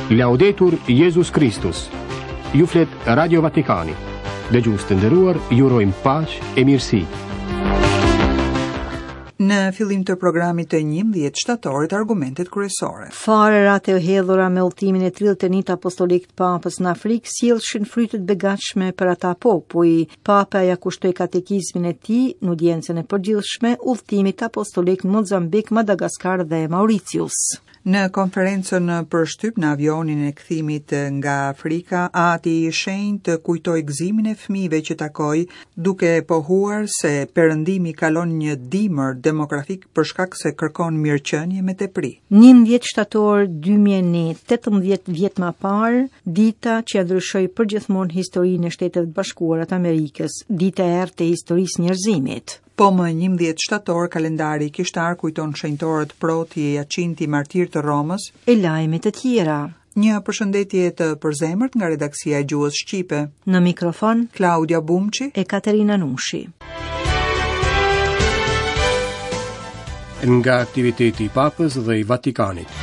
Laudetur Jesus Christus. Ju flet Radio Vatikani. Dëgjues të nderuar, ju urojmë paqë e mirësi. Në fillim të programit të 11 shtatorit, argumentet kryesore. Farerat e hedhura me udhëtimin e 31 apostolik të Papës në Afrikë sjellshin frytet begatshme për ata popull. Papa ja kushtoi katekizmin e tij në audiencën e përgjithshme udhëtimit apostolik në Mozambik, Madagaskar dhe Mauritius. Në konferencën për shtyp në avionin e kthimit nga Afrika, Ati i Shenjtë kujtoi gëzimin e fëmijëve që takoi, duke pohuar se perëndimi kalon një dimër demografik për shkak se kërkon mirëqenie me tepri. 11 shtator 2001, 18 vjet më parë, dita që ndryshoi përgjithmonë historinë e Shtetit të Bashkuara të Amerikës, dita e errët e historisë njerëzimit. Po më 11 shtator, kalendari kishtar kujton shenjtorët Proti e Jacinti, martir të Romës, e lajme të tjera. Një përshëndetje të përzemërt nga redaksia e Gjuhës Shqipe. Në mikrofon, Klaudia Bumçi e Katerina Nushi. Nga aktiviteti i Papës dhe i Vatikanit.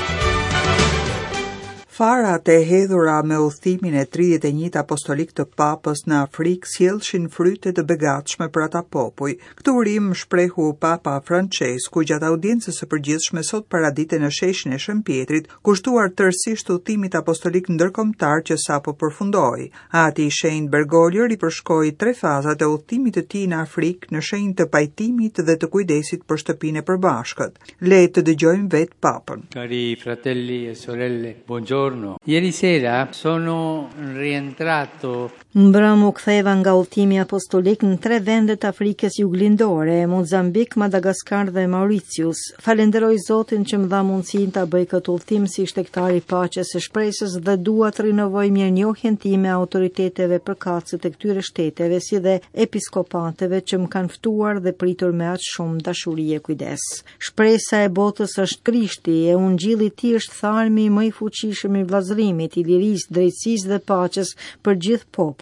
Farat e hedhura me udhëtimin e 31 apostolik të Papës në Afrikë sjellshin fryte të begatshme për ata popull. Këtë urim shprehu Papa Francesku gjatë audiencës së përgjithshme sot paradite në sheshin e Shëmpjetrit, kushtuar tërësisht udhëtimit apostolik ndërkombëtar që sapo përfundoi. Ati i Shenjtë Bergoglio ripërshkoi 3 fazat e udhëtimit të tij në Afrikë në shenjë të pajtimit dhe të kujdesit për shtëpinë e përbashkët. Le të dëgjojmë vetë Papën. Cari fratelli e sorelle, buongiorno. Ieri sera sono rientrato. Mbrëm u ktheva nga udhëtimi apostolik në 3 vende të Afrikës juglindore, Mozambik, Madagaskar dhe Mauritius. Falenderoj Zotin që më dha mundësinë ta bëj këtë udhëtim si shtektar i paqes së shpresës dhe dua të rinovoj mirënjohjen time autoriteteve përkatëse të këtyre shteteve si dhe episkopateve që më kanë ftuar dhe pritur me aq shumë dashuri e kujdes. Shpresa e botës është Krishti e ungjilli i tij është tharmi më i fuqishëm i vllazërimit, i lirisë, drejtësisë dhe paqes për gjithë popujt.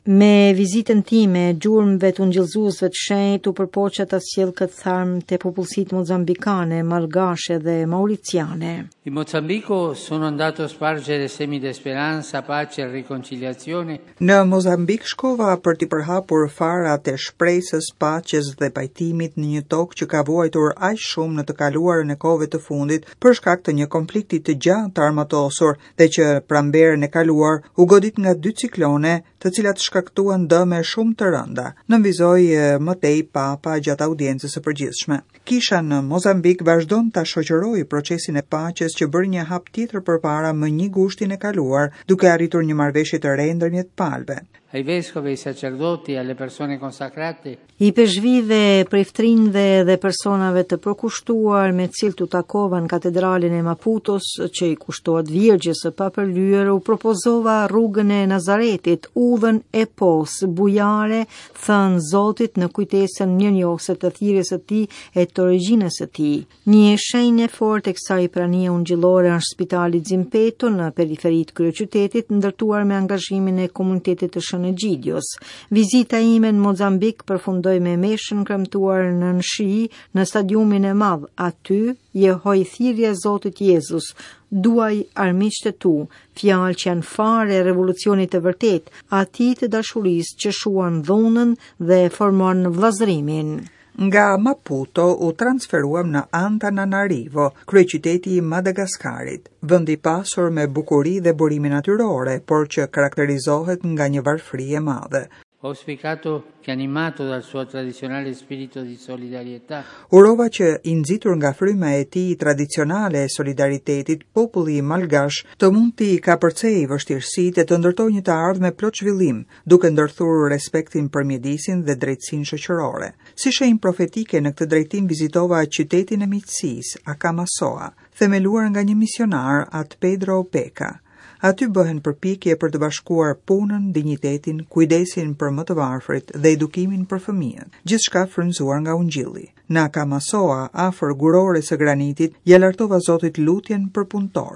Me vizitën time, gjurmëve të ungjillëzuesve të shenjtë u përpoqja ta sjell këtë tharm te popullsitë mozambikane, malgashe dhe mauriciane. In Mozambico sono andato a spargere semi di speranza, pace e riconciliazione. Në Mozambik shkova për t'i përhapur farat e shpresës, paqes dhe pajtimit në një tokë që ka vuajtur aq shumë në të kaluarën e kohëve të fundit për shkak të një konflikti të gjatë armatosur dhe që pramberën e kaluar u godit nga 2 ciklone të cilat shkaktuan dëme shumë të rënda. Nënvizoi më tej Papa gjatë audiencës së përgjithshme. Kisha në Mozambik vazhdon ta shoqërojë procesin e paqes që bëri një hap tjetër përpara më një gushtin e kaluar, duke arritur një marrëveshje të re ndërmjet palëve. Ai vescovi, ai sacerdoti, alle persone consacrate. I peshvive, priftrinjve dhe personave të përkushtuar me cilët u takova në katedralin e Maputos, që i kushtohet Virgjës së Papërlyer, u propozova rrugën e Nazaretit, udhën e pos, bujare, thënë Zotit në kujtesën mirënjohëse të thirrjes së tij e të origjinës së tij. Një shenjë e fortë e kësaj pranie ungjillore është Spitali Zimpeto në periferitë kryeqytetit, ndërtuar me angazhimin e komunitetit të Gjidios. Vizita ime në Mozambik përfundoi me meshën kremtuar në shi në stadiumin e madh. Aty jehoi thirrja e Zotit Jezus: "Duaj armiqtë tu", fjalë që janë fare e revolucionit të vërtet, atij të dashurisë që shuan dhunën dhe formon vllazërimin. Nga Maputo u transferuam në Antananarivo, kryeqyteti i Madagaskarit, vendi pasur me bukuri dhe burime natyrore, por që karakterizohet nga një varfëri e madhe. Ho auspicato che, animato dal suo tradizionale spirito di solidarietà, urova që i nxitur nga fryma e tij tradicionale e solidaritetit, populli i malgash të mund t'i kapërcej vështirësitë e të ndërtojë një të ardhme plot zhvillim, duke ndërthurur respektin për mjedisin dhe drejtësinë shoqërore. Si shenjë profetike në këtë drejtim vizitova qytetin e miqësisë, Akamasoa, themeluar nga një misionar, At Pedro Opeka. Aty bëhen përpjekje për të bashkuar punën, dinjitetin, kujdesin për më të varfrit dhe edukimin për fëmijën, gjithçka frymëzuar nga ungjilli. Në Akamasoa, afër gurores së granitit, ja lartova Zotit lutjen për punëtorët.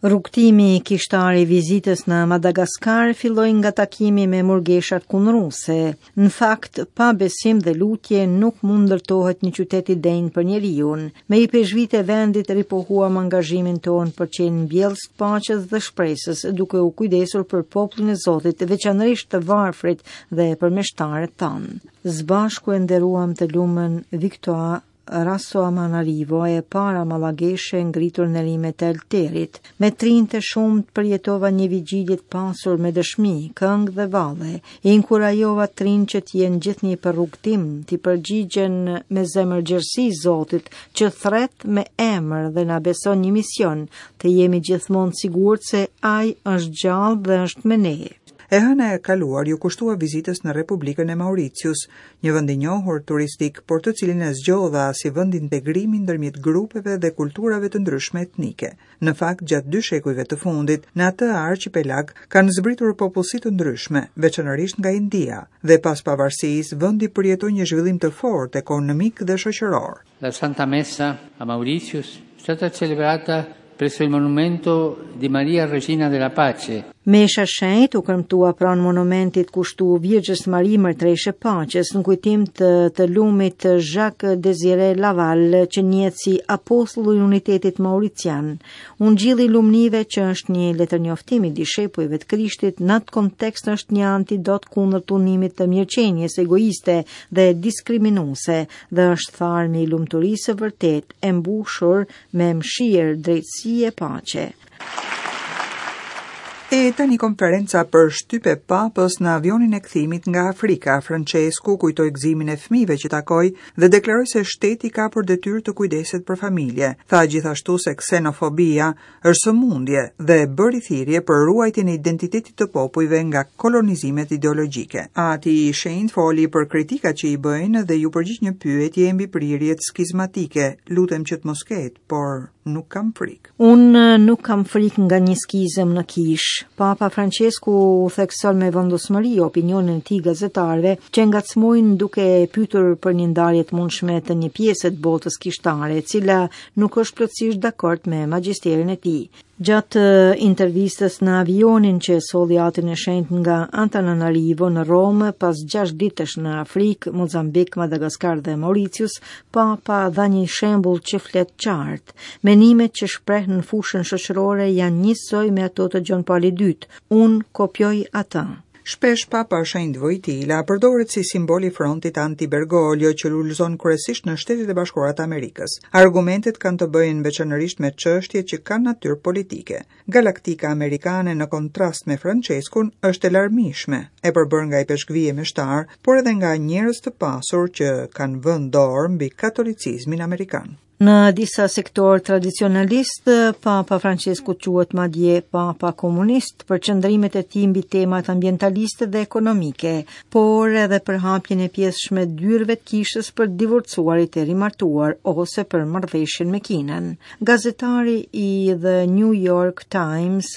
Rrugtimi kishtari i vizitës në Madagaskar filloi nga takimi me murgeshat kundërruese. Në fakt, pa besim dhe lutje nuk mund ndërtohet një qytet i denjë për njeriun. Me i peshvite vendit ripohuam angazhimin ton për qenë mbjellës të paqes dhe shpresës, duke u kujdesur për popullin e Zotit, veçanërisht të varfrit dhe përmeshtarët tanë. Zbashku e nderuam të lumën Victoire Rasoamanarivo e para malageshe ngritur në rimet e Alterit. Me trinte shumë të përjetova një vigjilje të pasur me dëshmi, këngë dhe valle. I inkurajova trin që t'jenë gjithnjë për rrugtim, t'i përgjigjen me zemër gjerësi Zotit, që thret me emër dhe na beson një mision, të jemi gjithmonë sigurt se ai është gjallë dhe është me ne. E hëna e kaluar ju kushtua vizitës në Republikën e Mauritius, një vend i njohur turistik, por të cilin e zgjodha si vend integrimi ndërmjet grupeve dhe kulturave të ndryshme etnike. Në fakt, gjatë 2 shekujve të fundit, në atë arqipelag kanë zbritur popullsi të ndryshme, veçanërisht nga India, dhe pas pavarësisë vendi përjetoi një zhvillim të fortë ekonomik dhe shoqëror. La Santa Messa a Mauritius è stata celebrata presso il monumento di Maria Regina della Pace. Mesha shenjt u kërmtua pranë monumentit kushtuar Virgjës Mari Mërtreshe Paqes në kujtim të lumit Jacques Désiré Laval, që njihet si apostulli i unitetit maurician. Unë gjilli lumnive që është një letërnjoftimi i discepujve të Krishtit, në atë kontekst është një antidot kundër tunimit të mirëqenies egoiste dhe diskriminuese dhe është tharmi i lumturisë së vërtet e mbushur me mëshirë, drejtësi e paqe. E tani konferenca për shtype papës në avionin e kthimit nga Afrika. Francesku kujtoi gëzimin e fëmijëve që takoi dhe deklaroi se shteti ka për detyrë të kujdeset për familje. Tha gjithashtu se ksenofobia është sëmundje dhe bëri thirrje për ruajtjen e identitetit të popujve nga kolonizimet ideologjike. Ati i shenjtë foli për kritikat që i bëjnë dhe ju përgjigj një pyetje mbi prirjet skizmatike. Lutem që të mos ketë, por nuk kam frikë. Unë nuk kam frikë nga një skizëm në kish. Papa Francesku u thekson me vendosmëri opinionin e tij gazetarëve që ngacmojnë duke pyetur për një ndarje të mundshme të një pjese të botës kishtare, e cila nuk është plotësisht dakord me magjisterin e tij. Gjatë intervistës në avionin që solli atin e shenjtë nga Antananarivo në Romë, pas 6 ditësh në Afrikë, Mozambik, Madagaskar dhe Mauritius, Papa dha një shembull që flet qartë. Menimet që shpreh në fushën shoqërore janë njësoj me ato të Gjon Pauli II. Unë kopjoj ata. Shpesh Papa Shenjtë Vojtila përdoret si simboli frontit anti-Bergoglio që ulëzon kryesisht në Shtetet e Bashkuara të Amerikës. Argumentet kanë të bëjnë veçanërisht me çështje që kanë natyrë politike. Galaktika amerikane në kontrast me Franceskun është e larmishme, e përbërë nga i peshkvije meshtar, por edhe nga njerëz të pasur që kanë vënë dorë mbi katolicizmin amerikan. Në disa sektor tradicionalist, Papa Francesku quhet madje Papa komunist për qëndrimet e tij mbi temat ambientaliste dhe ekonomike, por edhe për hapjen e pjesëshme dyrëve të kishës për divorcuarit e rimartuar ose për marrëveshjen me Kinën. Gazetari i The New York Times,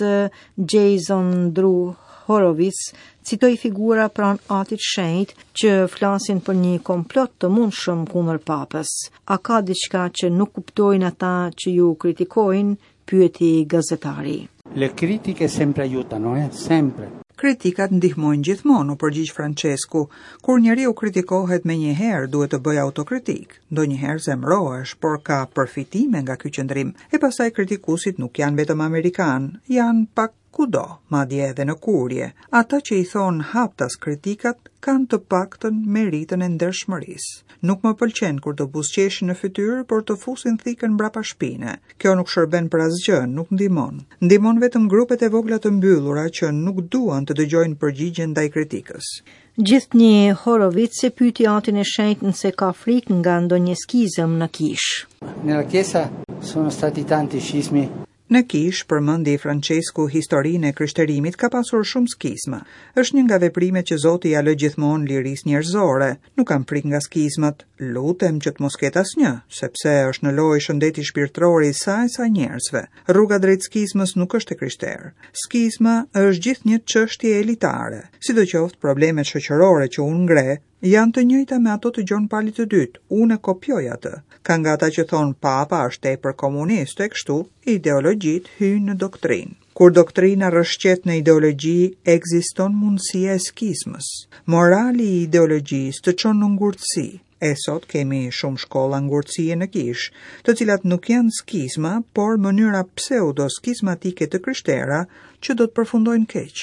Jason Drew Horowitz, citoi figura pranë atit shenjtë që flasin për një komplot të mundshëm kundër papës. A ka diçka që nuk kuptojnë ata që ju kritikojnë? Pyeti gazetari. Le critiche sempre aiutano, sempre. Kritikat ndihmojnë gjithmonë, u përgjigj Francesku. Kur njeriu kritikohet menjëherë, duhet të bëjë autokritik. Ndonjëherë zemrohesh, por ka përfitime nga ky qëndrim. E pastaj kritikuesit nuk janë vetëm amerikan, janë pak kudo, madje edhe në kurje. Ata që i thon haptas kritikat kanë të paktën meritën e ndershmërisë. Nuk më pëlqen kur të buzëqeshin në fytyrë, por të fusin thikën mbrapa shpine. Kjo nuk shërben për asgjë, nuk ndihmon. Ndihmon vetëm grupet e vogla të mbyllura që nuk duan të dëgjojnë përgjigje ndaj kritikës. Gjithnjë Horowitz e pyeti atin e shenjtë nëse ka frikë nga ndonjë skizëm në kish. Nella Chiesa sono stati tanti scismi. Në kish, përmendi Francesku historinë e krishterimit, ka pasur shumë skizma. Është një nga veprimet që Zoti ja lë gjithmonë lirisë njerëzore. Nuk kam frikë nga skizmat, lutem që të mos ketë asnjë, sepse është në lojë shëndeti shpirtëror i saj sa njerëzve. Rruga drejt skizmës nuk është e krishterë. Skizma është gjithnjë çështje elitare. Sidoqoftë problemet shoqërore që unë ngre janë të njëjta me ato të Gjon Paulit të dytë. Unë kopjoj atë. Ka nga ata që thonë papa është tepër komunist e kështu, ideologjit hynë në doktrinë. Kur doktrina rrëshqet në ideologji, ekziston mundësia e skizmës. Morali i ideologjisë të çon në ngurtësi. E sot kemi shumë shkolla ngurtësie në Kish, të cilat nuk janë skizma, por mënyra pseudo-skizmatike të krishterë që do të përfundojnë keq.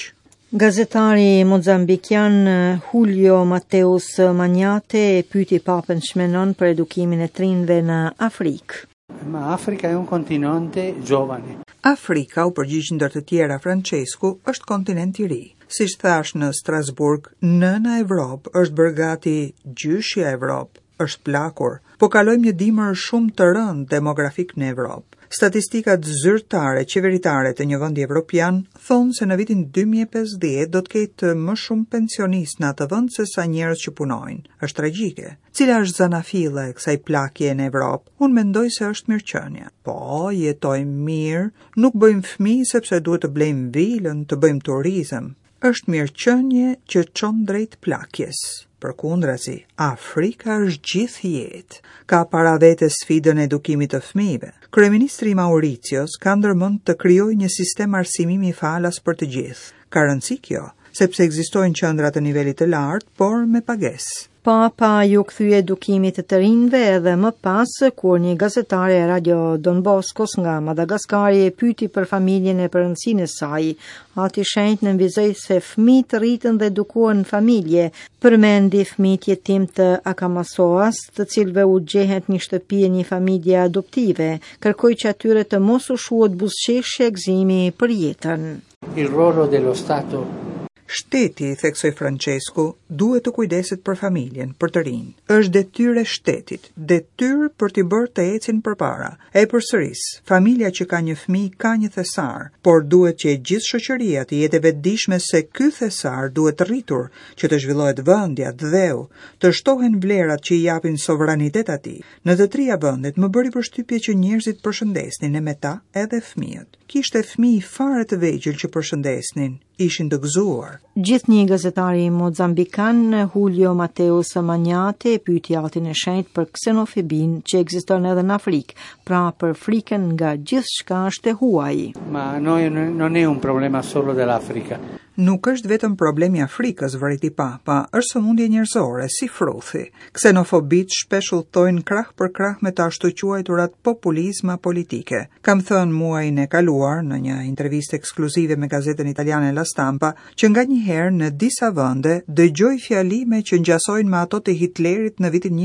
Gazetari mozambikian Julio Mateus Magnate e pyeti papën Shmenon për edukimin e trinjve në Afrikë. Ma Afrika è un continente giovane. Afrika, u përgjigj ndër të tjera Francesku, është kontinent i ri. Siç thash në Strasburg, nëna Evropë është bërë gati gjyshja Evropë, është plakur, po kalojmë një dimër shumë të rëndë demografik në Evropë. Statistikat zyrtare qeveritare të një vendi evropian thonë se në vitin 2050 do të ketë më shumë pensionistë në atë vend se sa njerëz që punojnë. Është tragjike. Cila është zanafilla e kësaj plakje në Evropë? Unë mendoj se është mirëqenia. Po, jetojmë mirë, nuk bëjmë fëmijë sepse duhet të blejmë vilën, të bëjmë turizëm. Është mirëqenie që çon drejt plakjes. Përkundrazi, Afrika është gjithë jetë. Ka para vete sfidën e edukimit të fëmijëve. Kryeministri Mauritios ka ndërmend të krijojë një sistem arsimimi falas për të gjithë. Ka rëndësi kjo, sepse ekzistojnë qendra të nivelit të lartë, por me pagesë. Papa ju kthye edukimit të rinjve edhe më pas kur një gazetare e Radio Don Boscos nga Madagaskari e pyeti për familjen e përëndësinë e saj. Ati shenjtë nënvizoi se fëmijët rritën dhe edukohen në familje, përmendi fëmijët jetim të Akamasoas, të cilëve u gjehet një shtëpi e një familje adoptive, kërkoi që atyre të mos u shuhet buzëqeshje e gëzimi për jetën. Il ruolo dello Stato. Shteti, theksoi Francesku, duhet të kujdeset për familjen, për të rinj. Është detyrë e shtetit, detyrë për t'i bërë të ecin përpara. E përsëris, familja që ka një fëmijë ka një thesar, por duhet që gjithë shoqëria të jetë e vetëdijshme se ky thesar duhet rritur, që të zhvillohet vendja, dheu, të shtohen vlerat që i japin sovranitet atij. Në të trija vendet më bëri përshtypje që njerëzit përshëndesnin e me ta edhe fëmijët. Kishte fëmijë fare të vegjël që përshëndesnin, ishin të gëzuar. Gjithnjë gazetari mozambikan Julio Mateus Magnate pyeti Altin e Shenjtë për ksenofobin që ekziston edhe në Afrikë, pra për frikën nga gjithçka është e huaj. Ma non è un problema solo dell'Africa. Nuk është vetëm problemi Afrikës, vëreti Papa, është sëmundje njerëzore, si fruthi. Ksenofobit shpesh udhtojnë krah për krah me të ashtu quajturat populizma politike. Kam thënë muajin e kaluar në një intervistë ekskluzive me gazetën italiane La Stampa që nganjëherë në disa vende dëgjoj fjalime që ngjasojnë me ato të Hitlerit në vitin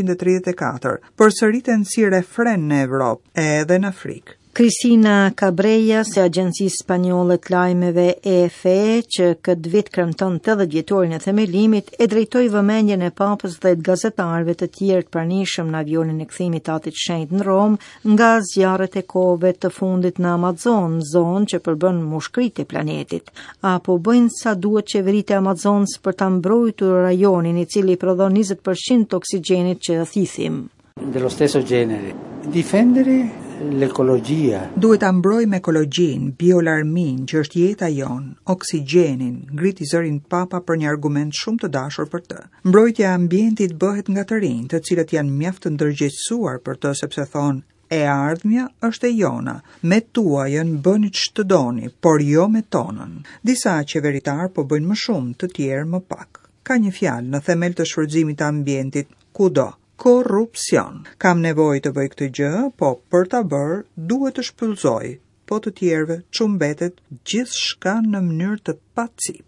1934, përsëriten si refren në Evropë edhe në Afrikë. Cristina Cabreja, se agjencisë spanjolle të lajmeve EFE, që këtë vit kremton 80 vjetorin e themelimit, e drejtoi vëmendjen e papës dhe të gazetarëve të tjerë të pranishëm në avionin e kthimit të Atit Shenjtë në Rom nga zjarret e kohëve të fundit në Amazon, zonë që përbën mushkëritë e planetit. Apo bëjnë sa duhet qeveritë e Amazonës për ta mbrojtur rajonin i cili prodhon 20% të oksigjenit që thithim. Dello stesso genere. Difendere l'ecologia. Duhet ta mbrojmë ekologjinë, biolarmin, që është jeta jon, oksigjenin, ngriti zërin Papa për një argument shumë të dashur për të. Mbrojtja e ambientit bëhet nga të rinj, të cilët janë mjaft të ndërgjegjësuar për të, sepse thonë e ardhmja është e jona, me tuajën bëni ç'të doni, por jo me tonën. Disa qeveritar po bëjnë më shumë, të tjerë më pak. Ka një fjalë në themel të shfrytëzimit të ambientit kudo. Korrupsion. Kam nevojë të bëj këtë gjë, po për ta bërë duhet të shpëlzoj, po të tjerëve çumbetet gjithçka në mënyrë të pacip.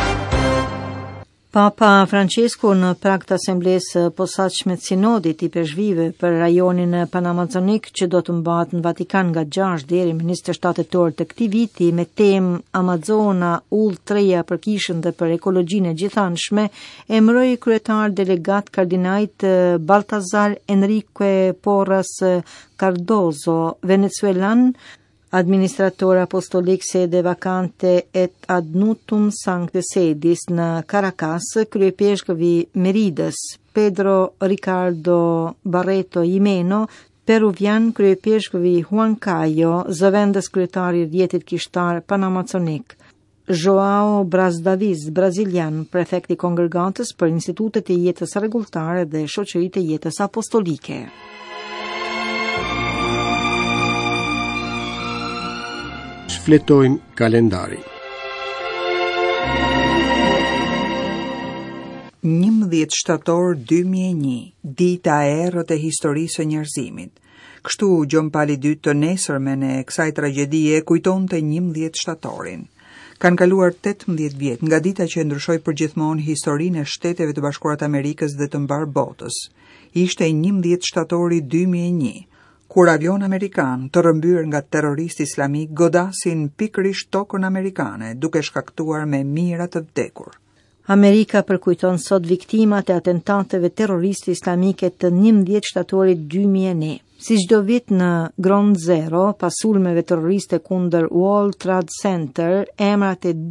Papa Francesco në prag të asamblesë posaçme të sinodit i peshvive për rajonin panamazonik që do të mbahet në Vatikan nga 6 deri në 27 tetor të këtij viti me temë Amazona, udhëtreja për kishën dhe për ekologjinë e gjithanshme, emëroi kryetar delegat kardinajt Baltazar Enrique Porras Cardozo, venezuelan, administrator apostolik sede vacante et ad nutum Sancte Sedis në Caracas, kryepeshkëvi Merides, Pedro Ricardo Barreto Jimeno, peruvian kryepeshkëvi Juan Cayo, zëvendës kryetari i rjetit kishtar panamazonik. Joao Braz Davis, brazilian, prefekt I Kongregatës për Institutet e Jetës Rregulltare dhe Shoqëritë e Jetës Apostolike. Shfletojmë kalendari. 11 shtator 2001, dita e errët e historisë së njerëzimit. Kështu Gjon Pali II të nesërmen e kësaj tragjedie kujtonte 11 shtatorin. Kanë kaluar 18 vjet nga dita që ndryshoi përgjithmonë historinë e Shteteve të Bashkuara të Amerikës dhe të mbar botës. Ishte 11 shtatori 2001, kur avion amerikan të rrëmbyer nga terroristë islamik godasin pikërisht tokën amerikane, duke shkaktuar me mijëra të vdekur. Amerika përkujton sot viktimat e atentateve terroriste islamike të 11 shtatorit 2001. Si çdo vit në Ground Zero, pas sulmeve terroriste kundër World Trade Center, emrat e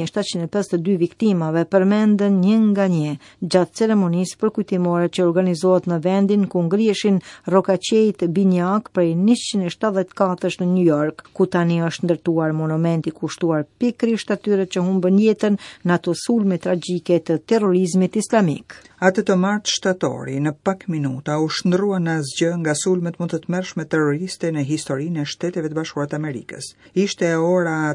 2752 viktimave përmenden një nga një gjatë ceremonisë përkujtimore që organizohet në vendin ku ngriheshin rokaqejt binjak prej 174 në New York, ku tani është ndërtuar monumenti kushtuar pikërisht atyre që humbën jetën në ato sulme tragjike të terrorizmit islamik. Atë të martë shtatori, në pak minuta, u shndrua në asgjë nga sulmet më të tmerrshme terroriste në historinë e Shteteve të Bashkuara të Amerikës. Ishte ora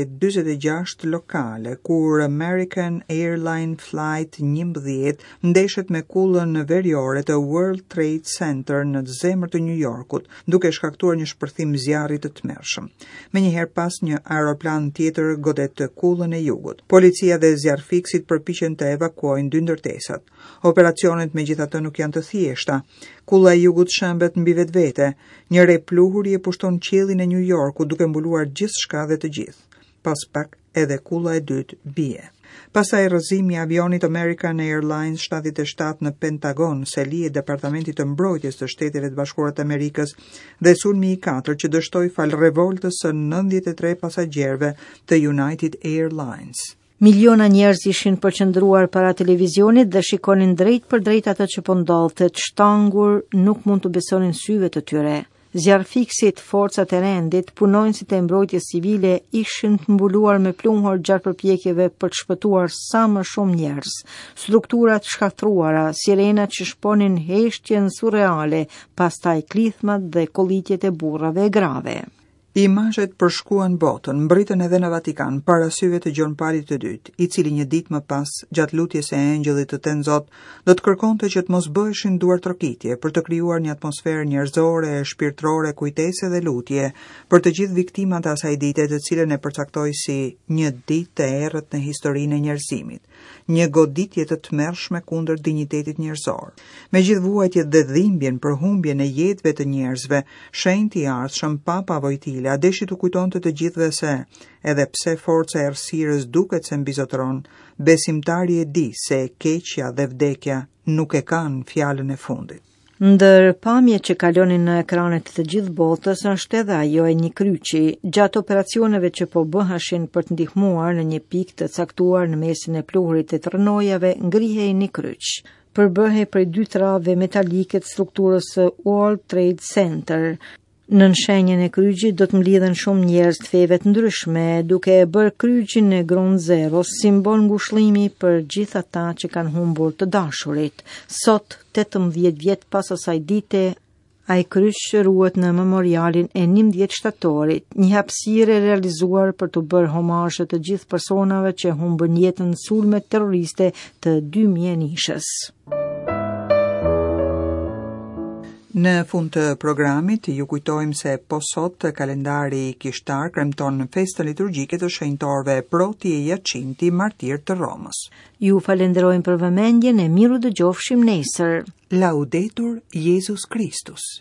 8:46 lokale, kur American Airline Flight 11 ndeshet me kullën veriore të World Trade Center në zemër të New Yorkut, duke shkaktuar një shpërthim zjarri të tmerrshëm. Menjëherë pas një aeroplan tjetër godet kullën e jugut. Policia dhe zjarrfiksit përpiqen të evakuojnë dy ndërtesat. Operacionet megjithatë nuk janë të thjeshta. Kulla e jugut shembet mbi vetvete. Një re pluhuri e pushton qiellin e New Yorkut duke mbuluar gjithçka dhe të gjithë. Pas pak edhe kulla e dytë bie. Pastaj rrëzimi I avionit American Airlines 77 në Pentagon, seli e Departamentit të Mbrojtjes të Shteteve të Bashkuara të Amerikës dhe sulmi I 4 që dështoi fal revoltës së 93 pasagjerëve të United Airlines. Miliona njerëz ishin përqendruar para televizionit dhe shikonin drejt për drejt atë që po ndodhte, të shtangur nuk mund të besonin syve të tyre. Zjarrfiksit, forcat e rendit, punonjësit e mbrojtjes civile ishin të mbuluar me plumhur gjatë përpjekjeve për të shpëtuar sa më shumë njerëz. Strukturat shkaktruara, sirenat që shponin heshtjen surreale, pastaj klithmat dhe kollitjet e burrave e grave. Imazhet përshkuan botën, mbritën edhe në Vatikan, para syve të Gjon Palit të dytë, I cili një ditë më pas, gjatë lutjes së engjëllit të Tenzot, do të kërkonte që të mos bëheshin duar trokitje për të krijuar një atmosferë njerëzore, shpirtërore, kujtese dhe lutje për të gjithë viktimat e asaj dite, të cilën e përcaktoi si një ditë e errët në historinë e njerëzimit, një goditje të tmerrshme kundër dinjitetit njerëzor. Me gjithë vuajtjet dhe dhimbjen për humbjen e jetëve të njerëzve, shenjti I ardhshëm Papa Wojtyla deshi të kujtonte të gjithëve se, edhe pse forca e errësirës duket se mbizotron, besimtari e di se keqja dhe vdekja nuk e kanë fjalën e fundit. Ndër pamjet që kalonin në ekranet të gjithë botës është edhe ajo e një kryqi, gjatë operacioneve që po bëheshin për të ndihmuar në një pikë të caktuar në mesin e pluhurit të trënojave, ngrihej një kryq. Përbëhej prej dy trave metalike të strukturës së World Trade Center. Në shenjën e kryqit do të mlidhen shumë njerëz të feve të ndryshme, duke e bërë kryqin e Ground Zero simbol ngushëllimi për gjithë ata që kanë humbur të dashurit. Sot, 18 vjet pas asaj dite, ai kryq ruhet në memorialin e 11 shtatorit, një hapësirë e realizuar për të bërë homazhe të gjithë personave që humbën jetën në sulmet terroriste të 2001-shës. Në fund të programit, ju kujtojmë se po sot kalendari kishtar kremton në festën liturgjike të shenjtorëve Proti e Jacinti, martir të Romës. Ju falenderojmë për vëmendjen e miru dëgjofshim nesër. Laudetur Jesus Christus.